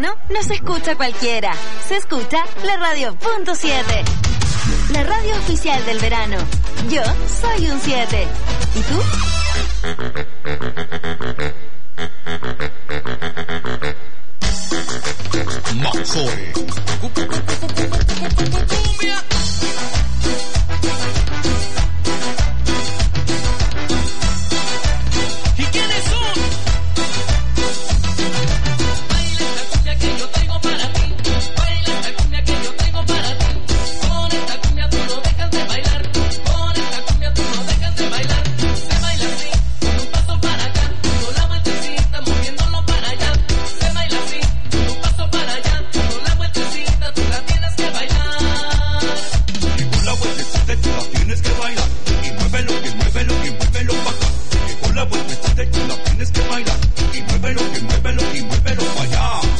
verano no se escucha cualquiera, se escucha la radio.7. La radio oficial del verano. Yo soy un 7. ¿Y tú? Maxore. ¿Y quiénes son? Baila esta cumbia que yo traigo para ti. Baila esta cumbia que yo traigo para ti. Con esta cumbia tú no dejas de bailar. Con esta cumbia tú no dejas de bailar. Se baila así, con un paso para acá. Con la vueltecita moviéndolo para allá. Se baila así, con un paso para allá. Con la vueltecita tú la tienes que bailar. Y con la vueltecita tú la tienes que bailar. Y muévelo, que muévelo, que muévelo para acá. Y con la vueltecita tú la tienes que bailar. Y muévelo, que muévelo, que muévelo para allá.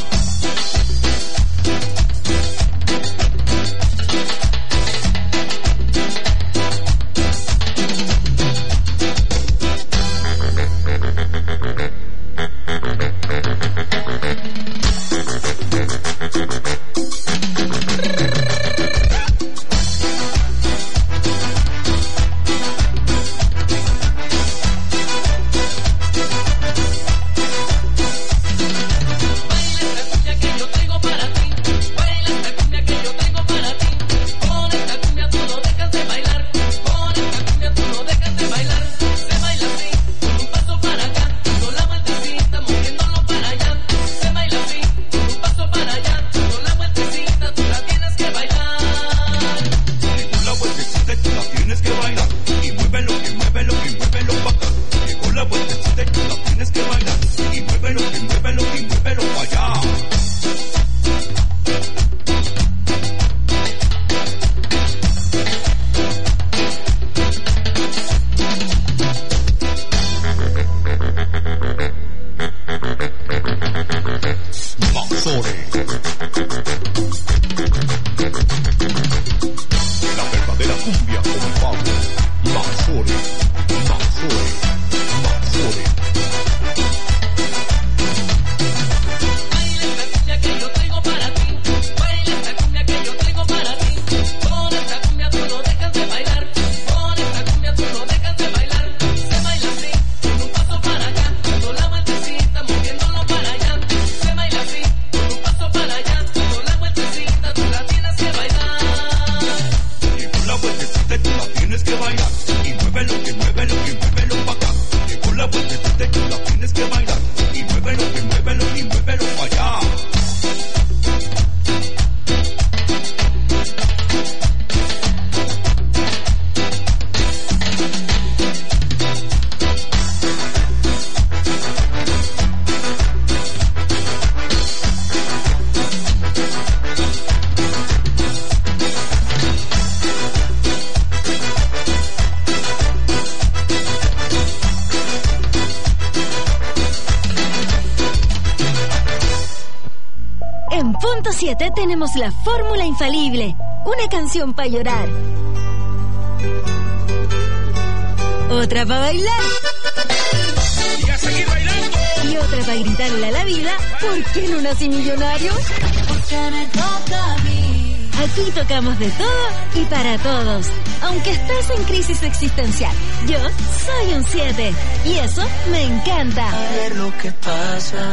Tenemos la fórmula infalible, una canción para llorar, otra para bailar y a seguir bailando, y otra para gritarle a la vida: ¿por qué no nací millonario? Porque me toca a mí. Aquí tocamos de todo y para todos, aunque estés en crisis existencial. Yo soy un 7 y eso me encanta. A ver lo que pasa.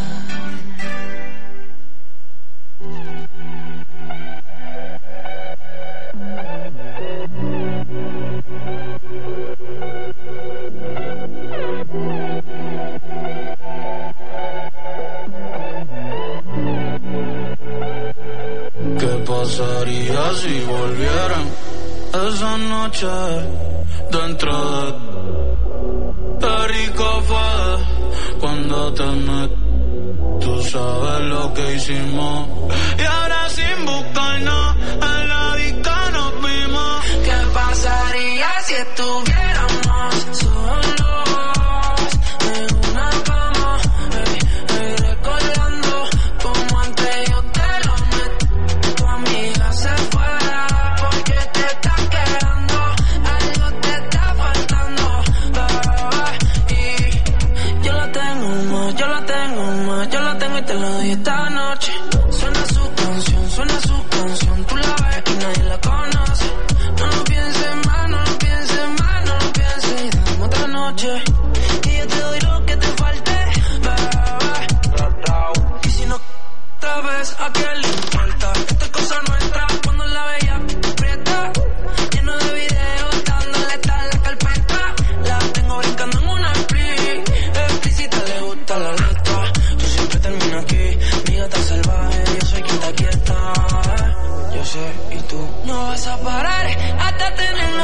Pasaría si volvieran esa noche dentro de... Qué rico fue cuando te metí. Tú sabes lo que hicimos. Y ahora sin buscarnos en la disco nos vimos. ¿Qué pasaría si estuviéramos solos? Esta noche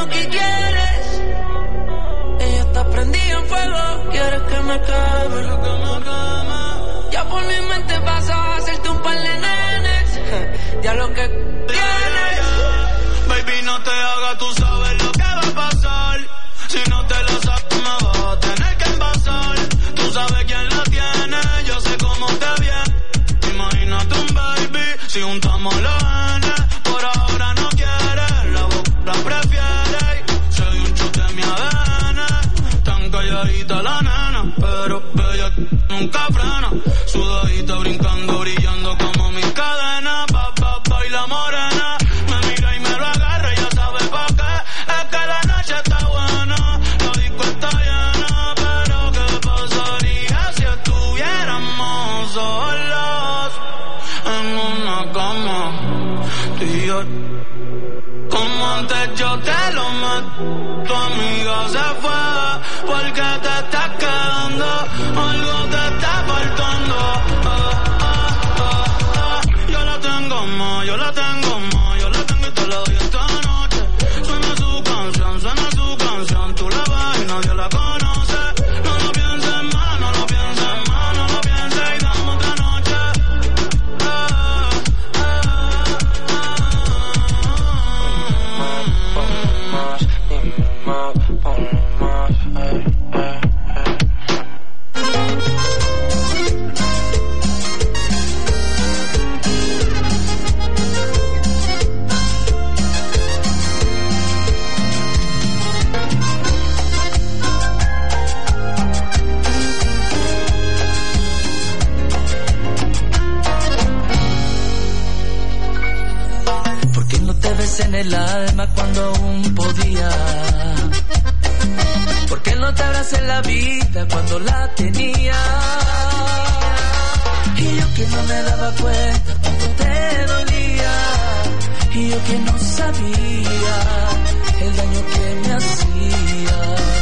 lo que quieres. Ella está prendida en fuego, quieres que me queme. Ya por mi mente paso a hacerte un par de nenes. Ya lo que tienes. Baby, no te hagas, tú sabes lo que va a pasar. Si no te lo sabes, me vas a tener que envasar. Tú sabes quién la tiene, yo sé cómo te viene. Imagínate un baby, si juntamos los N. Por ahora no quiere, la boca la prefiere. Se dio un chute en mi ADN. Tan calladita la nena, pero bella nunca frena. Sudadita brincando, brillando como mis cadenas. Baila morena, me mira y me lo agarra, ya sabe pa' qué. Es que la noche está buena, la disco está llena. Pero ¿qué pasaría si estuviéramos solos en una cama? Tú y yo, como antes yo te lo meto. Tu amiga se fue porque te estás quedando, algo te está faltando. Yo la tengo más, yo la tengo más, yo la tengo y te la doy esta noche. Suena su canción, tú la vas y nadie la conoce. No lo pienses más, no lo pienses más, no lo pienses y dame otra noche. ¿Por qué no te ves en el alma cuando aún podía? ¿Por qué no te abracé en la vida cuando la tenía? Y yo que no me daba cuenta cuando te dolía. Y yo que no sabía el daño que me hacía.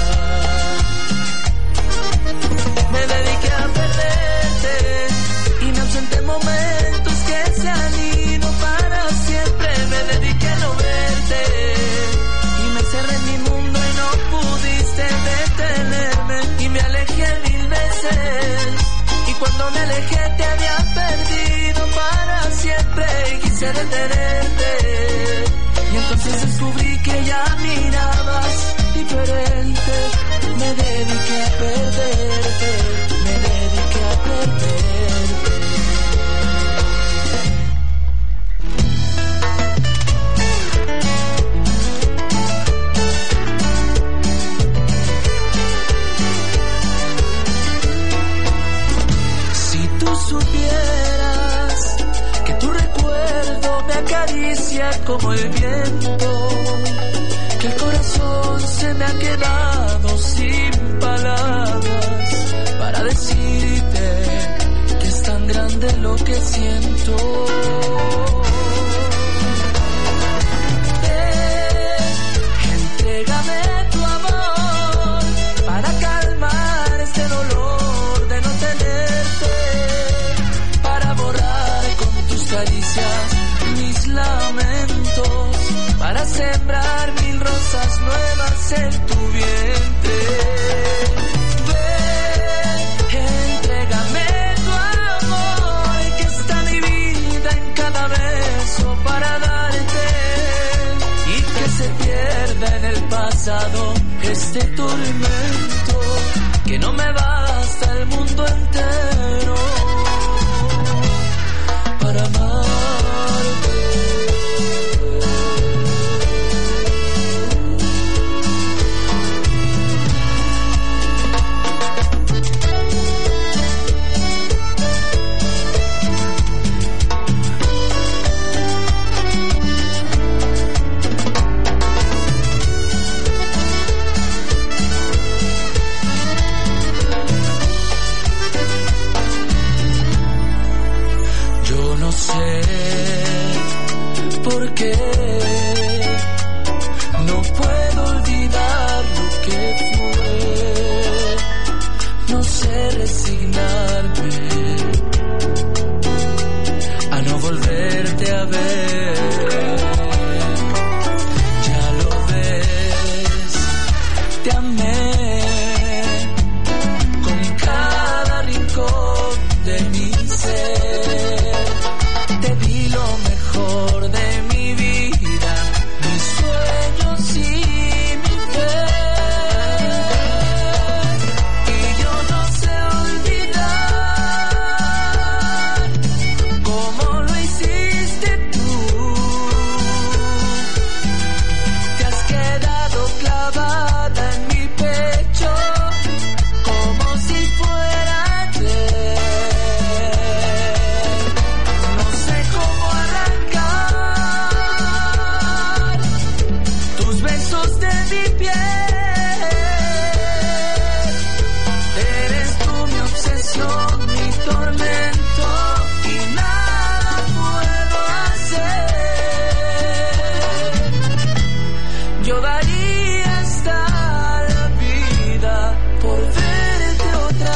Me dediqué a perderte y me ausenté en momentos que se han ido para siempre. Me dediqué a no verte y me encerré en mi mundo y no pudiste detenerme. Y me alejé 1000 veces y cuando me alejé te había perdido para siempre y quise detenerte. Y entonces descubrí que ya mirabas diferente. Me dediqué a perderte, me dediqué a perderte. Si tú supieras que tu recuerdo me acaricia como el viento, que el corazón se me ha quedado sin palabras para decirte que es tan grande lo que siento. Entrégame tu amor para calmar este dolor de no tenerte, para borrar con tus caricias mis lamentos, para sembrar 1000 rosas nuevas en tu vientre. Ven, entrégame tu amor, que está mi vida en cada beso para darte, y que se pierda en el pasado este tormento, que no me basta el mundo entero para amarte. Porque no puedo olvidar lo que fue, no sé resignarme a no volverte a ver. Ya lo ves, luz de mi piel. Eres tú mi obsesión, mi tormento, y nada puedo hacer. Yo daría hasta la vida por verte otra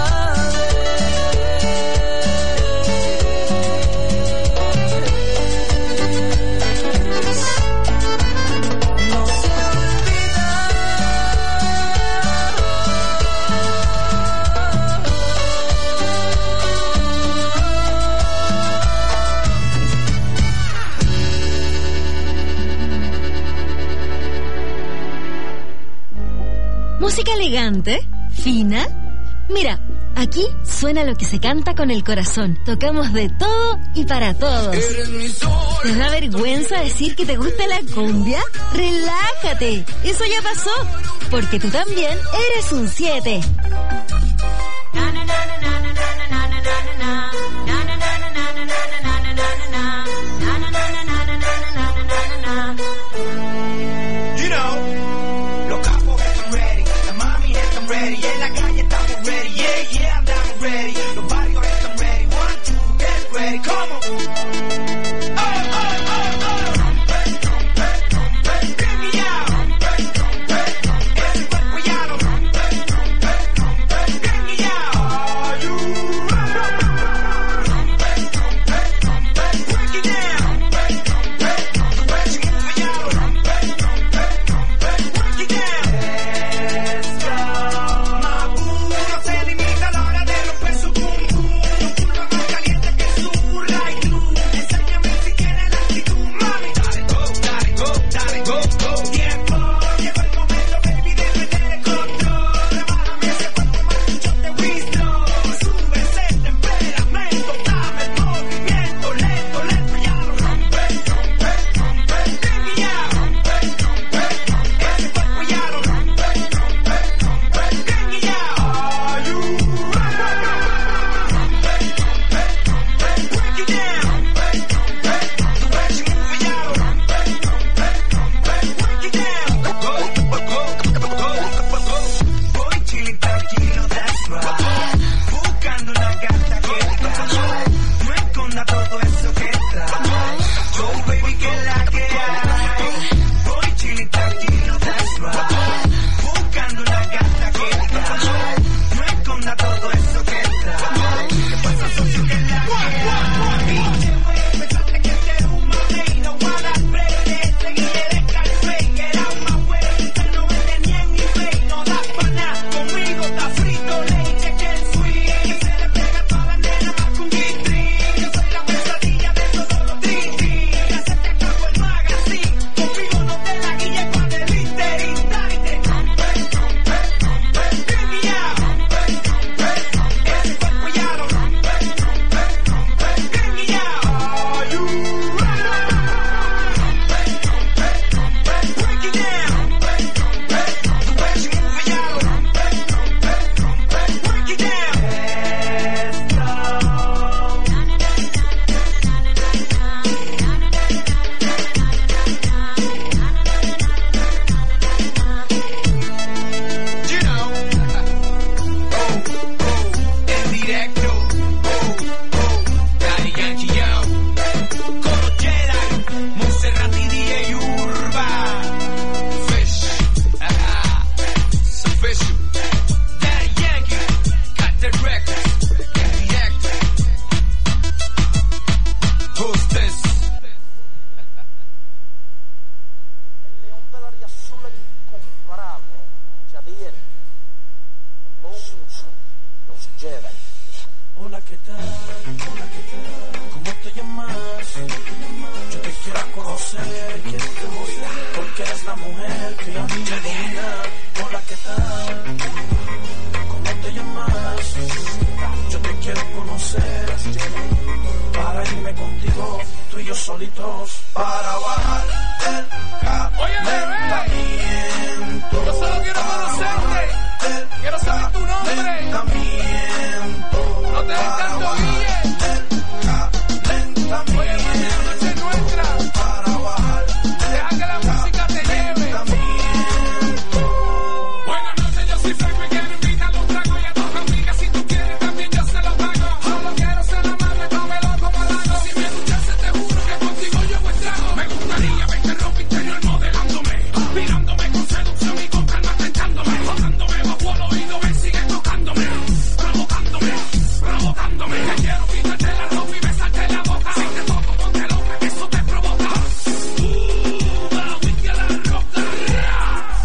Música elegante, fina. Mira, aquí suena lo que se canta con el corazón. Tocamos de todo y para todos. ¿Te da vergüenza decir que te gusta la cumbia? Relájate, eso ya pasó, porque tú también eres un 7.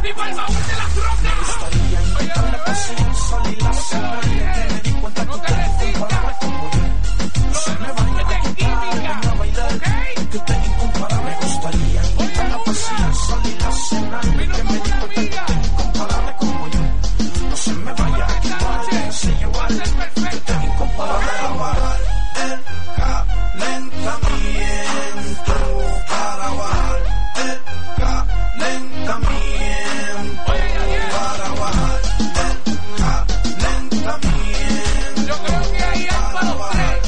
mí para el baúl de las rocas. Me gustaría intentar la pasión, salir a cenar, que me di cuenta que usted es incomparable como yo. No se me vaya a quitar, venga a bailar, que usted es incomparable. Me gustaría intentar la pasión, salir a cenar, que me di cuenta que usted es incomparable como yo. No se me vaya a quitar, déjese llevar, que usted es incomparable. Para bajar el calentamiento, para bajar el calentamiento, para bajar el calentamiento. Yo creo que ahí hay para los tres.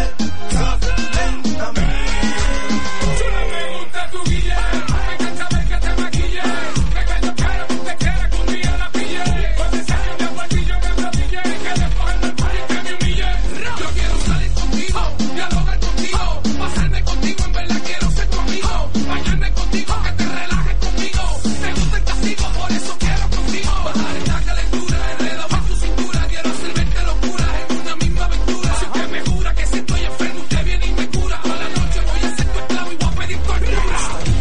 Chula, me gusta tu guille, me encanta ver que te maquille, que cuando quiera que usted quiera que un día la pille, con ese año de guardillo que me brille, que después en el party que me humille. Yo quiero salir contigo, dialogar contigo, pasarme contigo, en verdad quiero ser tu amigo, bañarme contigo, que te relajes conmigo, te gusta el castigo, por eso quiero contigo, bajar esta calentura, enredado en tu cintura, quiero hacer 20 locuras en una misma aventura. Si usted me jura que si estoy enfermo usted viene y me cura, toda la noche voy a ser tu esclavo y voy a pedir cordura.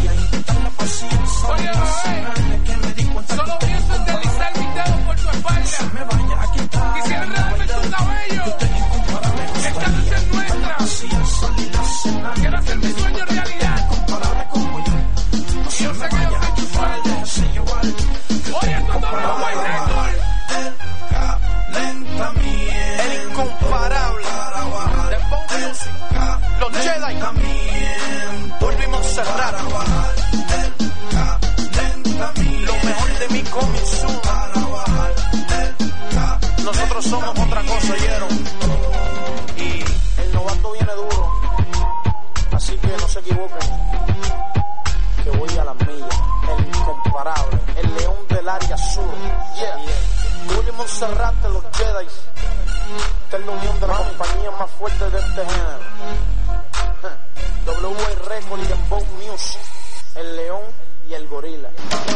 Oye, bebé, solo pienso en deslizar mis dedos por tu espalda, quisiera enredarme en tu cabello. Esta noche es nuestra, quiero hacer mi sueño realidad. Yo sé que yo soy tu sueño. Oye, esto es doble White Record. El incomparable de Bow Music, los Jedi, volvimos a cerrar. Lo mejor de mi coming soon. Nosotros somos otra cosa, ¿oyeron? Y el novato viene duro, así que no se equivoquen, que voy a las millas. El incomparable, el león del área sur. Willy Montserrat de los Jedi. Esta es la unión de la compañía más fuerte de este género. W Record y Dembow Music. El león y el gorila.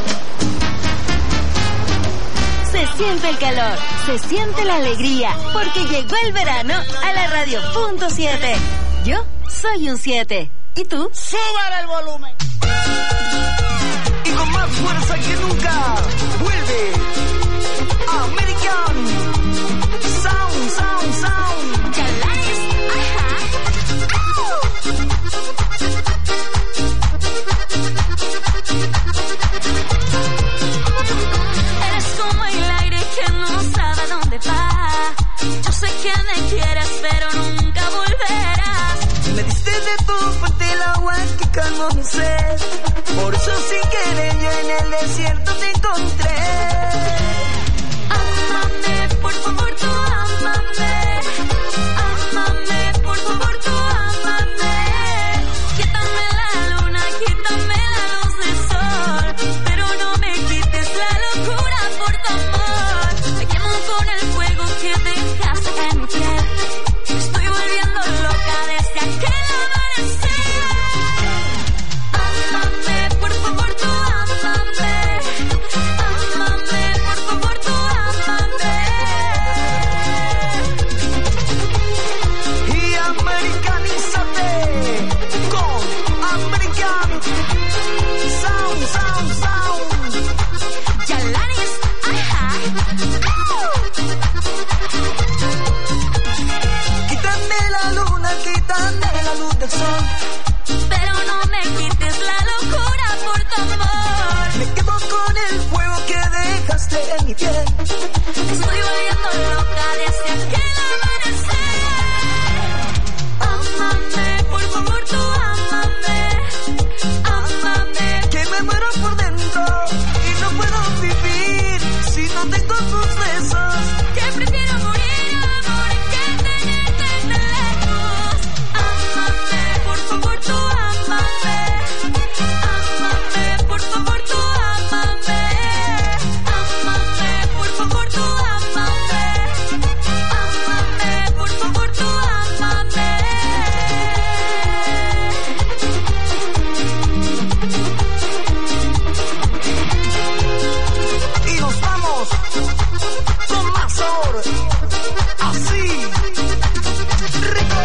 Se siente el calor, se siente la alegría, porque llegó el verano a la radio .7. Yo soy un 7. ¿Y tú? ¡Súbale el volumen! Y con más fuerza que nunca, vuelve American Sound, Sound, Sound. Chalanes, ajá. Eres como el aire que no sabe dónde va. Yo sé que me quieres, pero nunca volverás. Me diste de tu fuente el agua que calmó mi sed. Por eso sin querer yo en el desierto te encontré. Ámame, por favor, tú ámame. Ámame, por favor, tú ámame. Quítame la luna, quítame la luz del sol, pero no me quites la locura por tu amor. Me quemo con el fuego que dejaste en mi piel. Me estoy volviendo loca desde aquel amanecer. Ámame, por favor, tú ámame. Ámame, por favor, tú ámame. Y americanízate con American Sound, Sound, Sound. Chalanes, ajá. Quítame la luna, quítame la luz del sol. Pero no me quites la locura por tu amor. Me quedo con el fuego que dejaste en mi piel. Estoy volviendo loca desde aquel amanecer. Ámame, por favor, tú ámame. Ámame. Que me muero por dentro y no puedo vivir si no tengo tus besos. Que prefiero morir, amor, que tenerte lejos. Ámame, por favor, tú ámame. Ámame, por favor, tú ámame. Ámame, por favor, tú ámame. Ámame, por favor, tú ámame. Y nos vamos con más sabor. Así, rico.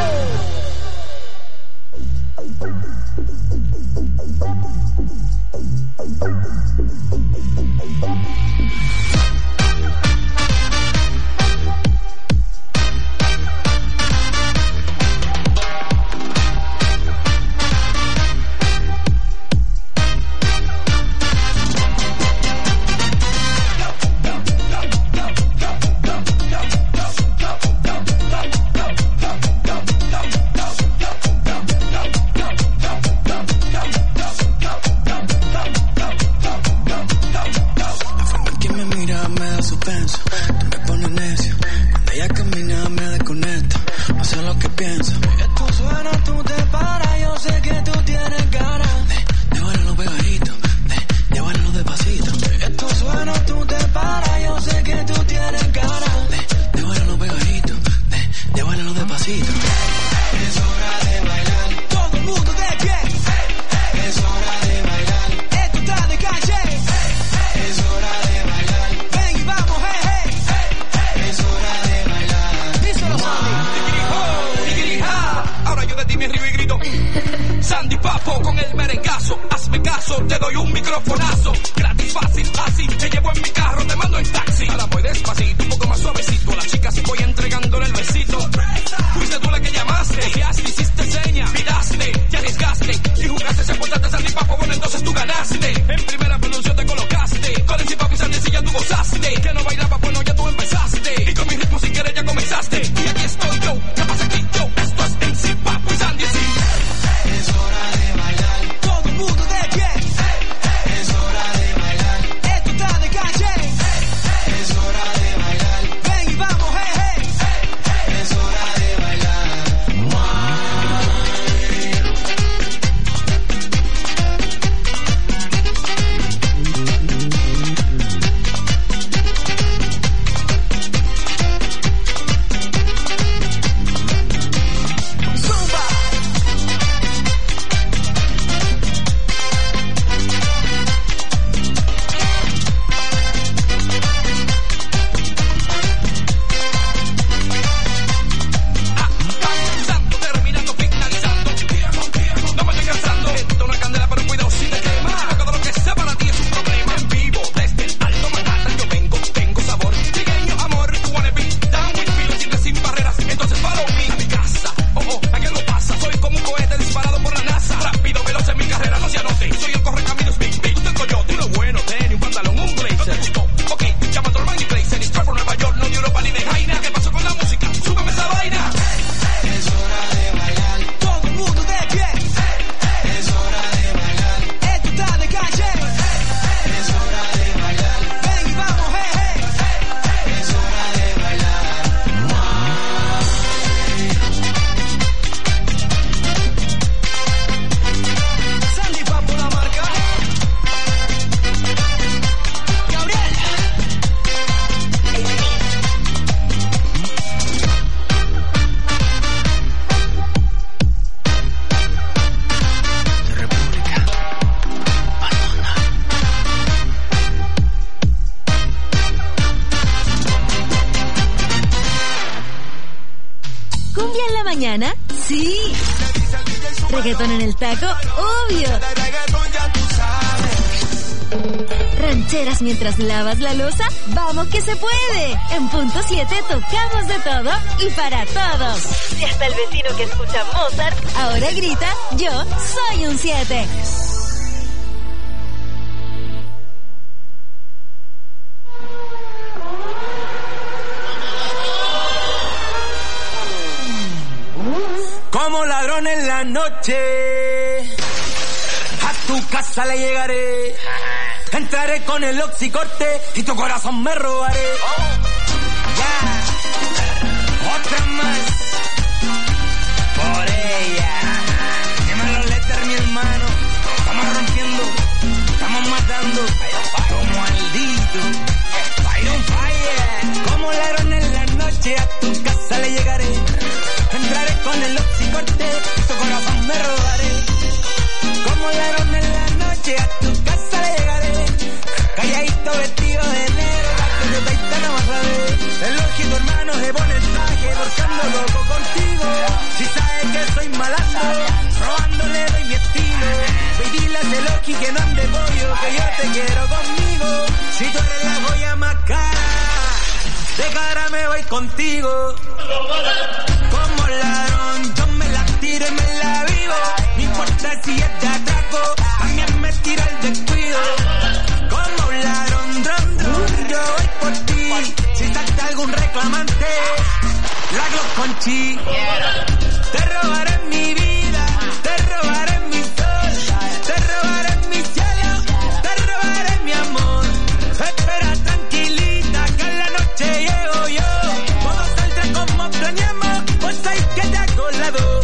mañana? Sí. Reggaetón en el taco, obvio. Rancheras mientras lavas la loza, vamos que se puede. En punto 7 tocamos de todo y para todos. Y hasta el vecino que escucha Mozart ahora grita, yo soy un 7. Como ladrón en la noche, a tu casa le llegaré. Entraré con el oxicorte y tu corazón me robaré. Ya, otra más por ella. Dímelo, Letter, mi hermano. Estamos rompiendo, estamos matando como maldito. Fire on fire. Como ladrón en la noche, a tu casa le llegaré. Entraré con el oxicorte y tu corazón me robaré. Como ladrón en la noche, a tu casa le llegaré. Calladito vestido de negro, que de taitana vas a ver. El ojito hermano se pone el traje, torcando loco contigo. Si sabe que soy malandro, robándole doy mi estilo. Ve y dile a ese Loki que no ande pollo, que yo te quiero conmigo. Si tú eres la joya más cara, de cara me voy contigo. Como ladrón, yo me la tiro y me la vivo. No importa si es de atraco, también me tira el descuido. Como un ladrón, yo voy por ti. Si salta algún reclamante, la Glock con chi. Te robaré mi vida, te robaré mi sol, te robaré mi cielo, te robaré mi amor. Espera tranquilita que en la noche llego yo. Todo saldrá como planeamos, pues hay que te hago lado.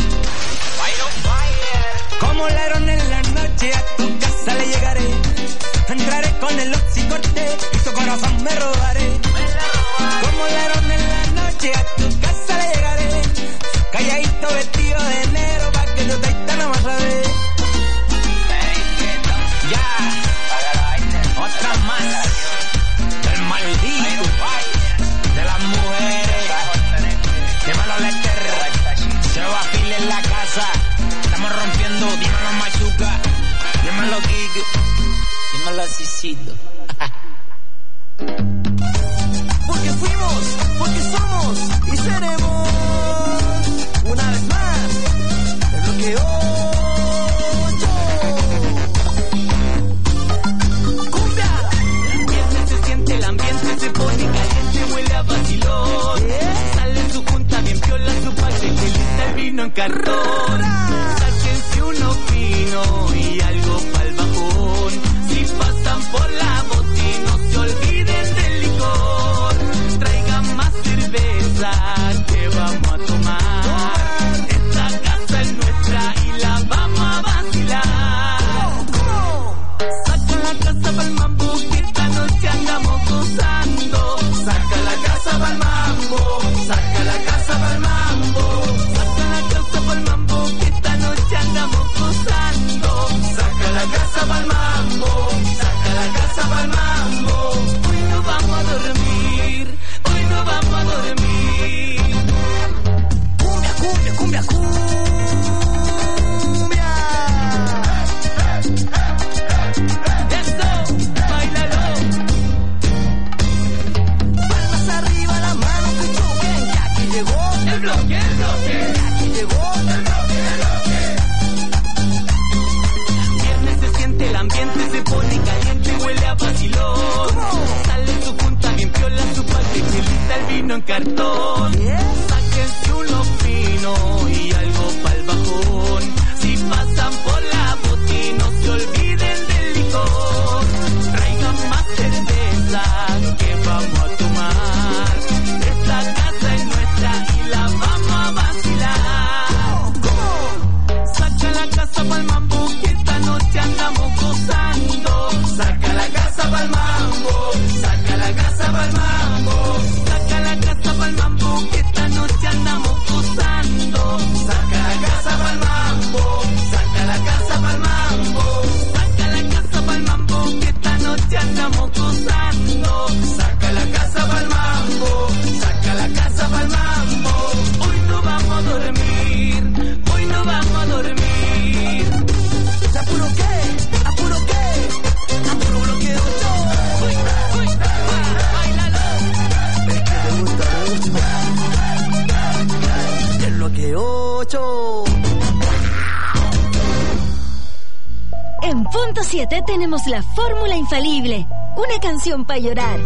Como ladrón en la noche a tu casa le llegaré. Entraré con el oxicorte y tu corazón me robaré. Como ladrón en la noche a tu casa le llegaré. Calladito vestido de negro pa' que no te tan más a ver. Ya, otra más del maldito, de las mujeres. Dímelo Lester, se va a fila en la casa. Estamos rompiendo, dímelo Machuca, dímelo Kike, dímelo Cicito. Porque fuimos, porque somos y seremos. Una vez más, el bloque 8. ¡Cumbia! Viernes se siente, el ambiente se pone caliente, huele a vacilón. Sale su junta, bien piola su parte, que lista el vino en cartón. Sáquense uno fino y algo pa'l bajón. Si pasan por la botina, no se olviden del licor. Traigan más cerveza que vamos a tomar. Pa'l mambo, que esta noche andamos gozando. Saca la casa pa'l mambo, saca la casa pa'l mambo. Saca la casa pa'l mambo, que esta noche andamos gozando. Saca la casa pa'l mambo, saca la casa pa'l mambo. Hoy no vamos a dormir, hoy no vamos a dormir. Cumbia, cumbia, cumbia, cumbia. El bloque, aquí llegó el bloque. Viernes se siente, el ambiente se pone caliente, huele a vacilón. Sale su junta, bien piola su parte, que lista el vino en cartón. Sáquense uno fino y algo pa'l bajón. Si pasan por la botina, no se olviden del licor. Traigan más cerveza que vamos a tomar. Esta casa es nuestra y la vamos a vacilar. Saca la casa pa'l mambo, que esta noche andamos gozando. Saca la casa pa'l mambo, saca la casa pa'l mambo. Saca la casa pa'l mambo, que esta noche andamos gozando. Saca la casa pa'l mambo, saca la casa pa'l mambo. Saca la casa pa'l mambo, que esta noche andamos gozando. Saca la casa pa'l mambo, saca la casa pa'l mambo. Hoy no vamos a dormir, hoy no vamos a dormir. ¿Apuro qué? ¿Apuro qué? Apuro bloque 8. Uy, uy, uy, bailalo. Es que te gusta mucho. El bloque 8. En punto 7 tenemos la fórmula infalible. Una canción para llorar.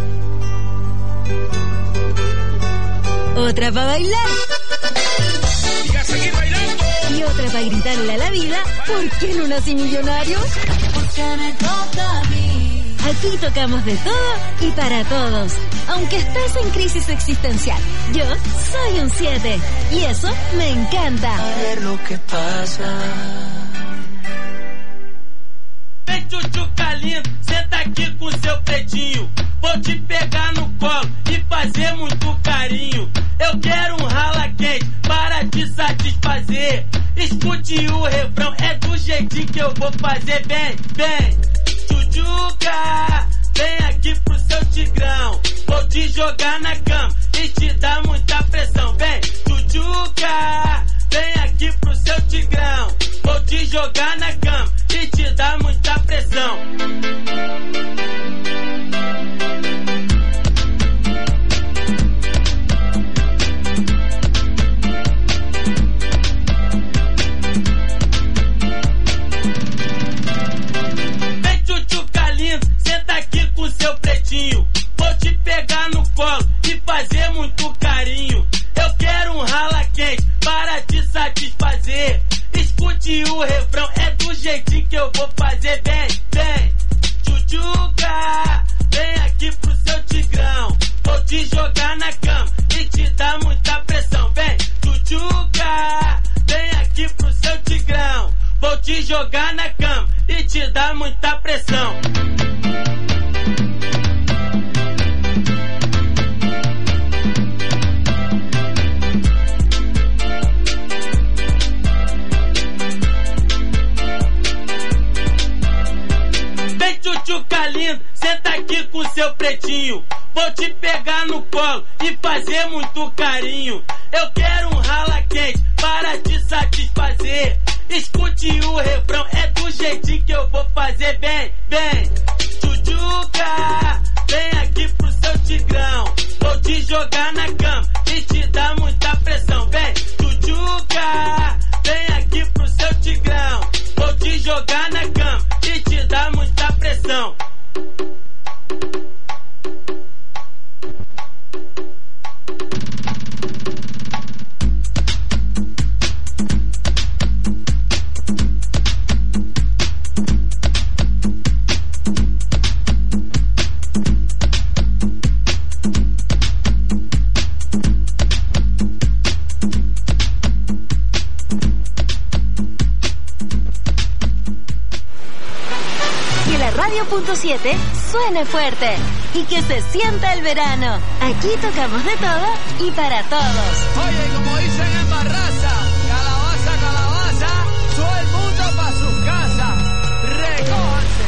Otra para bailar. Y a seguir bailando. Y otra para gritarle a la vida, ¿por qué no nací millonario? Porque me toca a mí. Aquí tocamos de todo y para todos. Aunque estés en crisis existencial, yo soy un 7. Y eso me encanta. A ver lo que pasa. Vem tchutchuca lindo, senta aqui com seu pretinho. Vou te pegar no colo e fazer muito carinho. Eu quero um rala quente para te satisfazer. Escute o refrão, é do jeitinho que eu vou fazer. Vem, vem, tchutchuca, vem aqui pro seu tigrão. Vou te jogar na cama e te dar muita pressão. Vem, tchutchuca, vem aqui o refrão é do jeitinho que eu vou fazer. Vem, vem, tchutchuca, vem aqui pro seu tigrão. Vou te jogar na cama e te dar muita pressão. Vem, tchutchuca, vem aqui pro seu tigrão. Vou te jogar na cama e te dar muita pressão. Vem, tchutchuca lindo, senta aqui com seu pretinho. Vou te pegar no colo e fazer muito carinho. Eu quero um rala quente para te satisfazer. Escute o refrão, é do jeitinho que eu vou fazer. Vem, vem, tchutchuca, vem aqui pro seu tigrão. Vou te jogar na cama e te dar muita pressão. Vem, tchutchuca, vem aqui pro seu tigrão. Vou te jogar na cama e te dar muita pressão. Radio.7 suene fuerte y que se sienta el verano. Aquí tocamos de todo y para todos. Oye, como dicen en Barraza, calabaza, calabaza, todo el mundo pa' sus casas. Recójanse.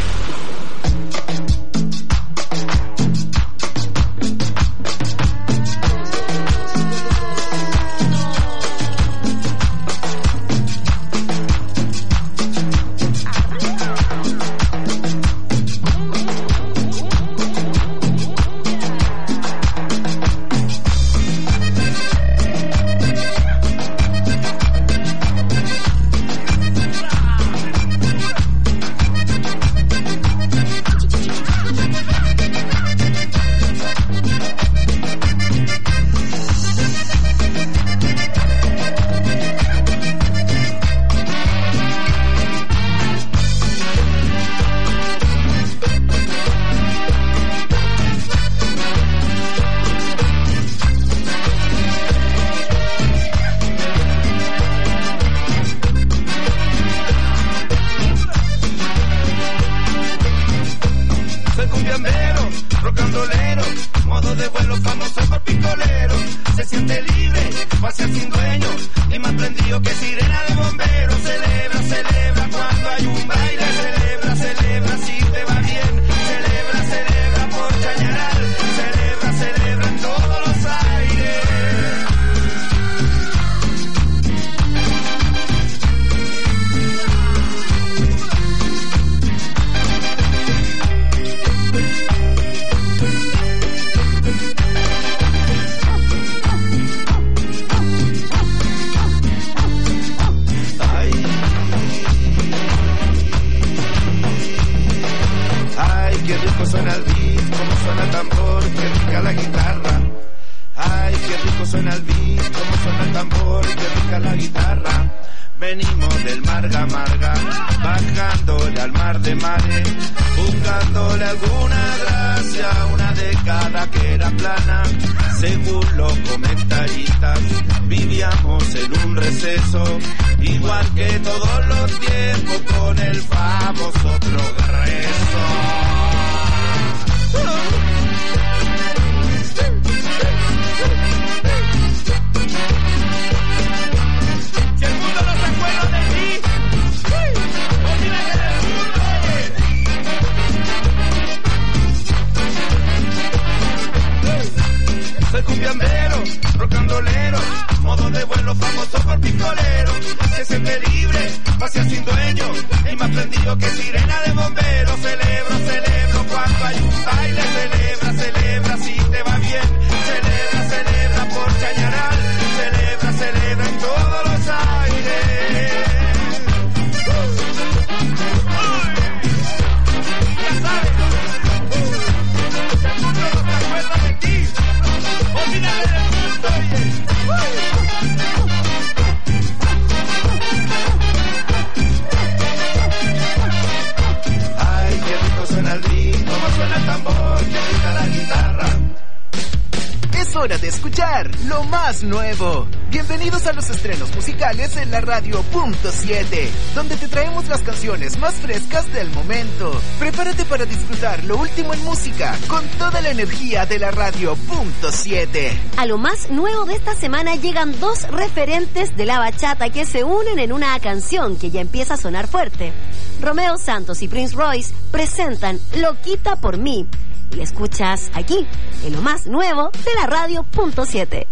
hora de escuchar lo más nuevo. Bienvenidos a los estrenos musicales en la Radio Punto 7, donde te traemos las canciones más frescas del momento. Prepárate para disfrutar lo último en música con toda la energía de la Radio Punto 7. A lo más nuevo de esta semana llegan dos referentes de la bachata que se unen en una canción que ya empieza a sonar fuerte. Romeo Santos y Prince Royce presentan Loquita por mí. Y la escuchas aquí, en lo más nuevo de la Radio Punto 7.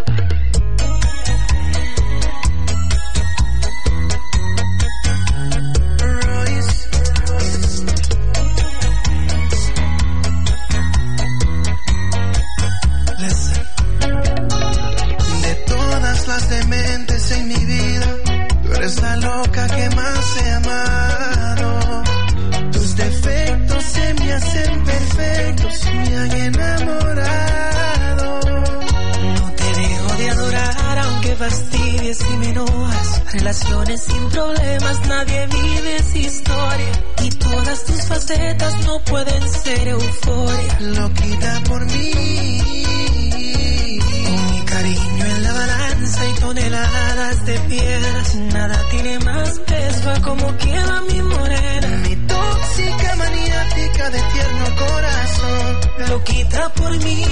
De todas las dementes en mi vida, tú eres la loca que más he amado. Tus defectos se me hacen perfectos, me han enamorado. No te dejo de adorar aunque fastidies y me enojas. Relaciones sin problemas, nadie vive esa historia. Y todas tus facetas no pueden ser euforia. Loquita por mí, con mi cariño en la balanza y toneladas de piedras. Nada tiene más peso a como quiera mi morena. Mi tóxica maniática de tierno corazón. Loquita por mí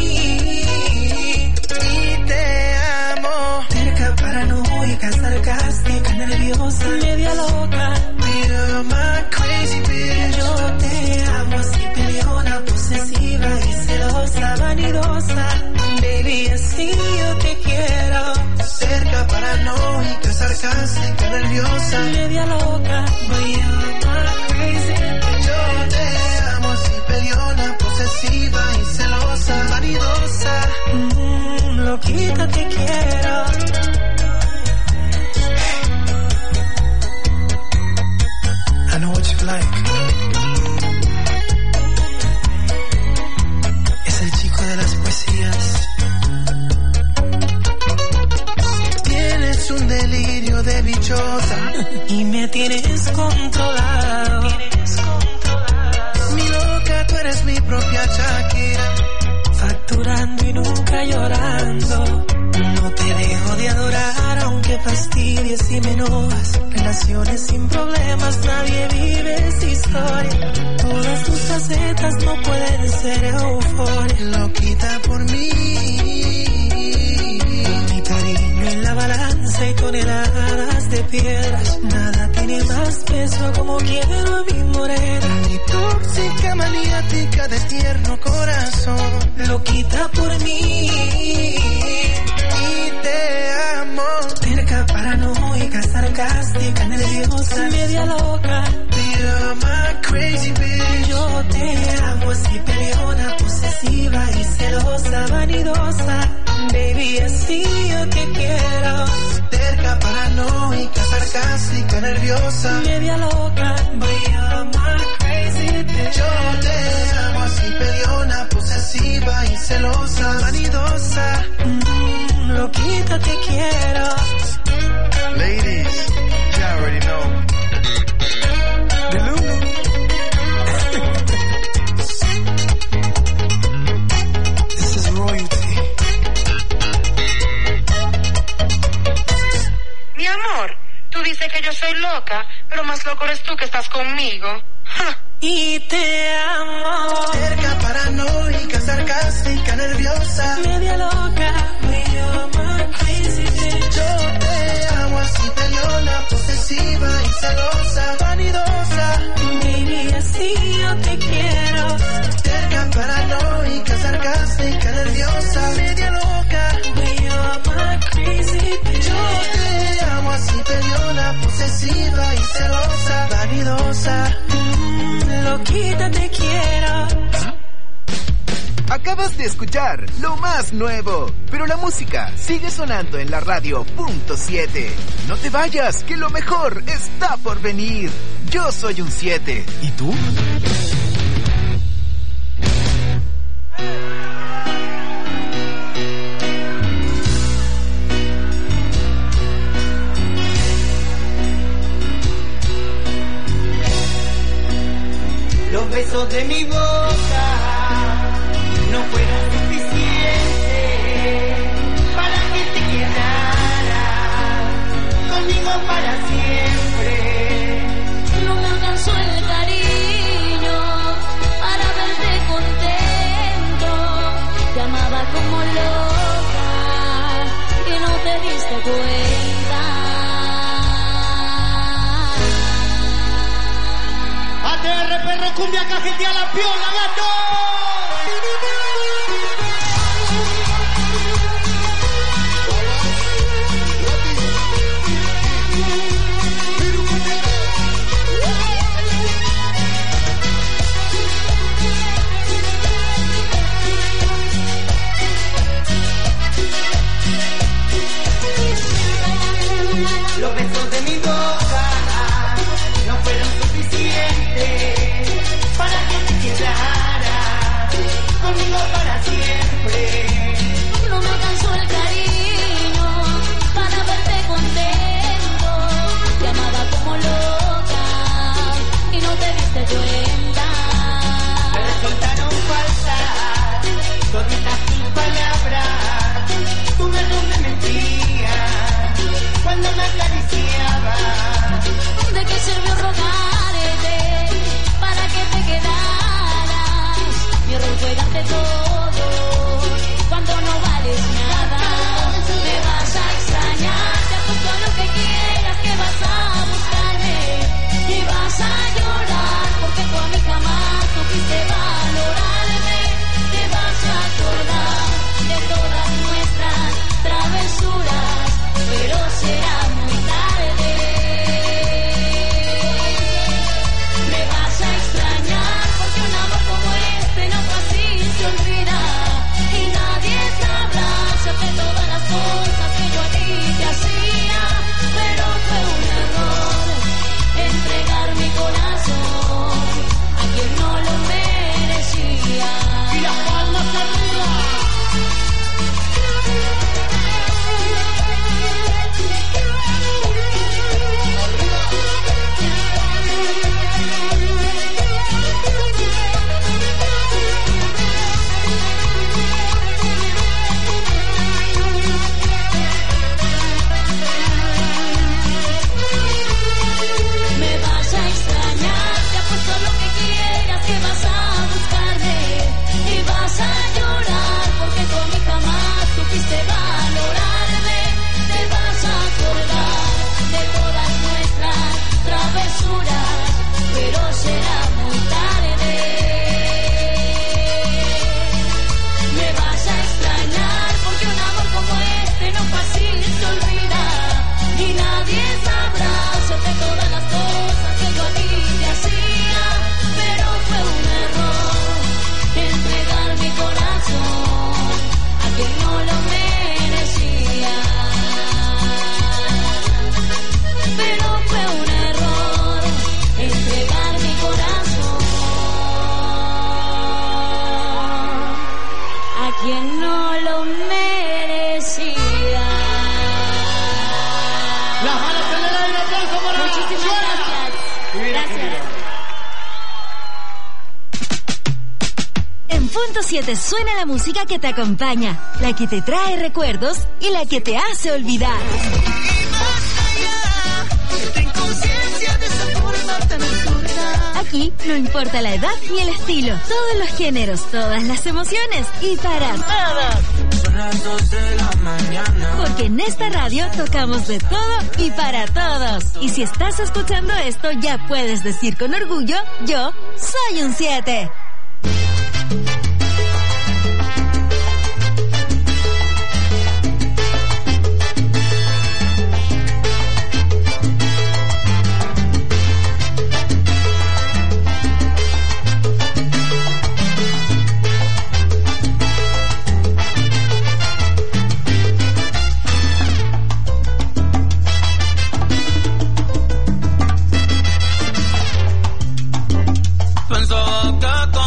y te amo. Terca, paranoica, sarcástica, nerviosa, media loca. You're my crazy bitch. Yo te amo así peleona, posesiva y celosa, vanidosa. Baby, así yo te quiero. Cerca, paranoica, sarcástica, nerviosa, media loca. But you're my crazy bitch. Yo te amo así peleona, posesiva y celosa, vanidosa. Loquita te quiero. I know what you like. Es el chico de las poesías. Tienes un delirio de bichota y me tienes controlado. Mi loca, tú eres mi propia Shakira, facturando y nunca llorando. No te dejo de adorar aunque fastidies y me enojas. Relaciones sin problemas, nadie vive esa historia. Todas tus facetas no pueden ser euforia. Loquita por mí, con mi cariño en la balanza y toneladas de piedras. Nada tiene más peso como quiero a mi morena. Mi tóxica maniática de tierno corazón. Loquita por mí y te amo. Terca, paranoica, sarcástica, nerviosa, media loca. You're my crazy bitch. Yo te amo así peleona, posesiva y celosa, vanidosa. Baby, así yo te quiero. Terca, paranoica, sarcástica, nerviosa, media loca. But you're my crazy bitch. Yo te amo así peleona, posesiva y celosa, vanidosa. Loquita te quiero. Ladies, you already know. The Lulu. This is royalty. Mi amor, tú dices que yo soy loca, pero más loco eres tú que estás conmigo. ¡Ja! Y te amo. Cerca, paranoica, sarcástica, nerviosa, media loca. You're my crazy bitch. Yo te amo así peleona, posesiva y celosa, vanidosa. Baby, así yo te quiero. Cerca, paranoica, sarcástica, nerviosa, media loca. You're my crazy bitch. Yo te amo así peleona, posesiva y celosa, vanidosa. Loquita te quiero. Acabas de escuchar lo más nuevo, pero la música sigue sonando en la Radio Punto 7. No te vayas, que lo mejor está por venir. Yo soy un 7. ¿Y tú? Los besos de mi boca no fueron suficientes perro cumbia cajetea la piola, gato. Los besos de mi boca no fueron suficientes para que te quedaras conmigo para siempre. No me alcanzó el cariño para verte contento. Te amaba como loca y no te diste cuenta. Me resultaron falsas toditas tus palabras. Tu verbo me mentía cuando me acariciaba. ¿De qué sirvió rogarte para que te quedaras? Mi error fue darte todo cuando no vales nada. Me vas a extrañar, te apuesto a lo que quieras que vas a buscarme y vas a llorar porque tú a mí jamás supiste valorarme. Te vas a acordar de todas nuestras travesuras, pero será muy tarde. Me vas a extrañar porque un amor como este no fácil se olvida y nadie sabrá hacerte todas las cosas que yo a ti te hacía, pero fue un error entregar mi corazón a quien no lo merecía. Y las palmas arriba. Me vas a extrañar, te apuesto a lo que quieras que vas a buscarme y vas a llorar porque tú a mí jamás supiste valorarme. Te vas a acordar de todas nuestras travesuras, pero será muy tarde. Me vas a extrañar porque un amor como este no fácil se olvida y nadie sabrá hacerte todas las cosas que yo a ti te hacía, pero fue un error entregar mi corazón a quien no lo merecía. Pero fue un error entregar mi corazón a quien no lo merecía. Las manos en el aire, aplauso para Muchísimas gracias. Gracias. En punto 7 suena la música que te acompaña, la que te trae recuerdos y la que te hace olvidar. Aquí no importa la edad ni el estilo, todos los géneros, todas las emociones y para todos. Son las 2 de la mañana. Porque en esta radio tocamos de todo y para todos. Y si estás escuchando esto, ya puedes decir con orgullo, yo soy un 7. Pensaba que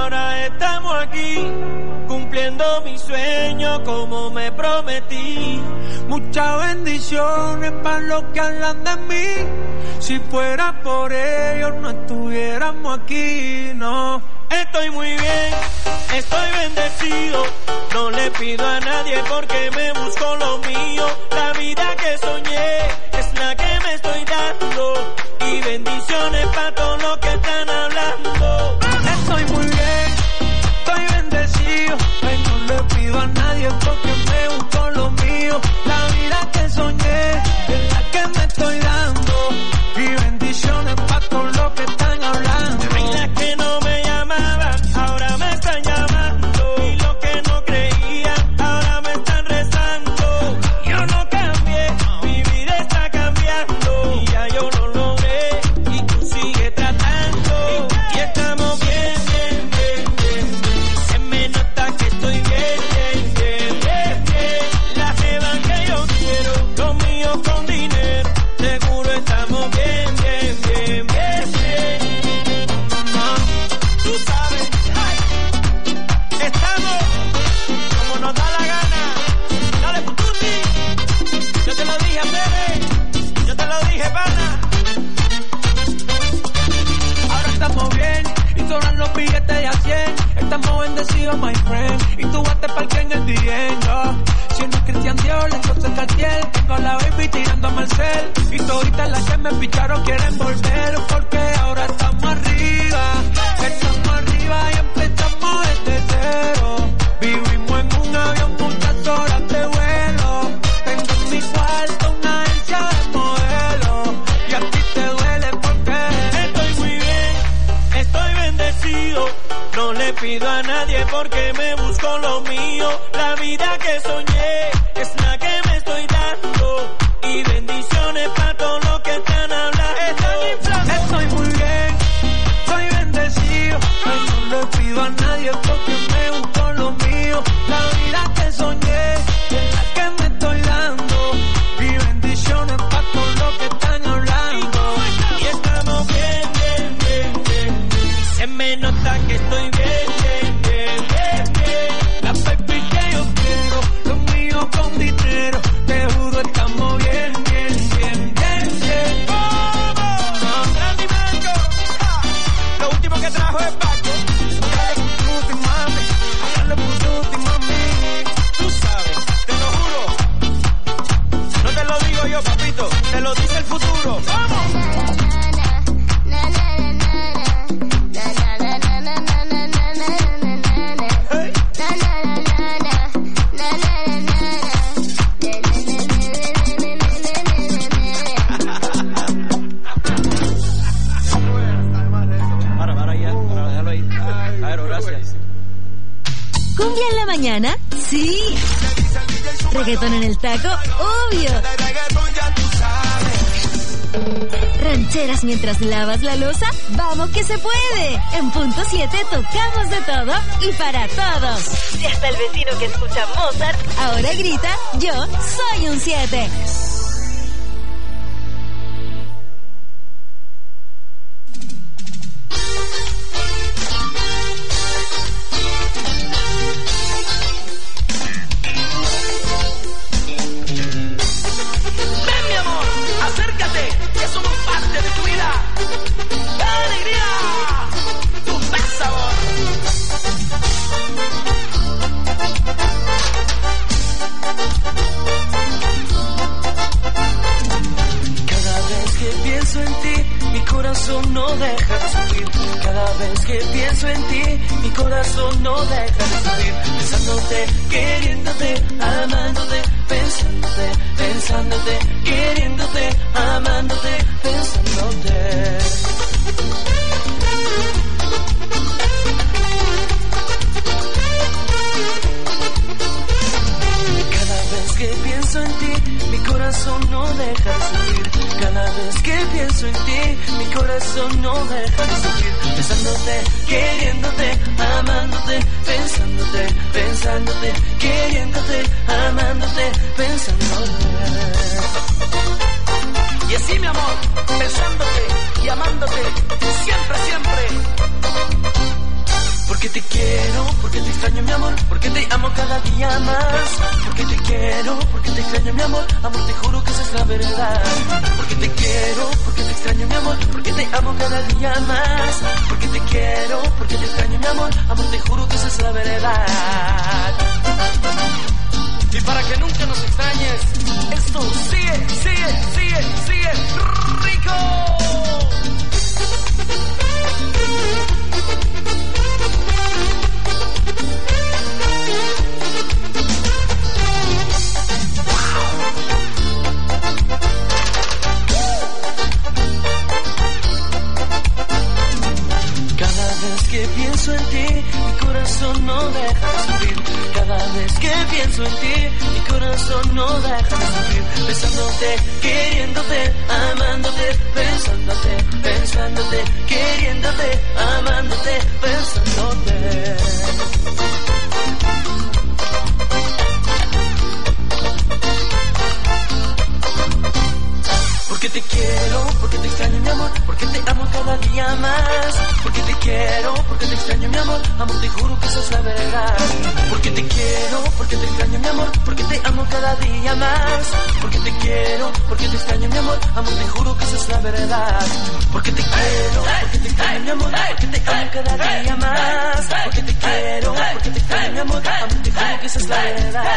ahora estamos aquí, cumpliendo mi sueño como me prometí. Muchas bendiciones para los que hablan de mí. Si fuera por ellos no estuviéramos aquí, no. Estoy muy bien, estoy bendecido. No le pido a nadie porque me busco lo mío. La vida que soñé es la que me estoy dando. Y bendiciones para todos los que están hablando. Estoy muy bien, estoy bendecido. Ay, no le pido a nadie porque me busco lo mío. La vida que soñé es la que me estoy dando. Y bendiciones para todos los que están hablando. Y las que no me llamaban, ahora me están llamando. Y los que no creían, ahora me están rezando. Yo no cambié, mi vida está cambiando. Y ya yo lo logré, y tú sigues tratando. Y estamos bien, bien, bien, bien, bien. Se me nota que estoy bien, bien, bien, bien, bien. La jeva que yo quiero, lo mío con dinero. Seguro estamos bien, bien, bien, bien, bien. Tú sabes, ay, estamos como nos da la gana. Dale, Pututi. Yo te lo dije, Pere. Yo te lo dije, pana. Ahora estamos bien y sobran los billetes de a 100. Estamos bendecidos, my friend. Y tú vas te parque en el DM, yo. Si no es Cristian Dior, entonces Cartier. Tengo la baby tirando a Marcel. Y toditas las que me picharon quieren volver. Porque ahora estamos arriba. Estamos arriba y empezamos desde cero. Vivimos en un avión muchas horas de vuelo. Tengo en mi cuarto una agencia de modelo. Y a ti te duele porque estoy muy bien, estoy bendecido. No le pido a nadie porque me busco lo mío. La vida que soñé es la que me estoy dando. Y bendiciones para todos los que están hablando. Estoy muy bien, estoy bendecido. Ay, no le pido a nadie porque me busco lo mío. La vida que soñé es la que me estoy dando. Y bendiciones para todos los que están hablando. Y estamos bien, bien, bien, bien. Se me nota que estoy bien, bien, bien, bien, bien. La baby que yo quiero, lo mío con dinero. Te juro estamos bien, bien, bien, bien, bien. ¡Vamos! Randy Mango. Lo último que trajo es Paco. Dale Pututi, mami. Dale Pututi, mami. Tú sabes, te lo juro. No te lo digo yo, papito. Te lo dice el futuro. ¡Vamos! ¿Cumbia en la mañana? Sí. ¿Reggaetón en el taco? Obvio. ¿Rancheras mientras lavas la loza? ¡Vamos que se puede! En punto 7 tocamos de todo y para todos. Si hasta el vecino que escucha Mozart ahora grita, yo soy un 7. Porque te quiero, porque te extraño mi amor, porque te amo cada día más. Porque te quiero, porque te extraño mi amor, amor te juro que esa es la verdad. Porque te quiero, porque te extraño mi amor, porque te amo cada día más. Porque te quiero, porque te extraño mi amor, amor te juro que esa es la verdad. Y para que nunca nos extrañes, esto sigue, sigue, sigue, sigue rico. Cada vez que pienso en ti, mi corazón no deja de sufrir. Cada vez que pienso en ti, mi corazón no deja de sufrir. Pensándote, queriéndote, amándote, pensándote, pensándote, queriéndote, amándote, pensándote. Porque te quiero, porque te extraño mi amor, porque te amo cada día más. Porque te quiero, porque te extraño mi amor, amor te juro que esa es la verdad. Porque te quiero, porque te extraño mi amor, porque te amo cada día más. Porque te quiero, porque te extraño mi amor, amor te juro que esa es la verdad. Porque te quiero, porque te extraño mi amor, porque te amo cada día más. Porque te quiero, porque te extraño mi amor, amor te juro que esa es la verdad.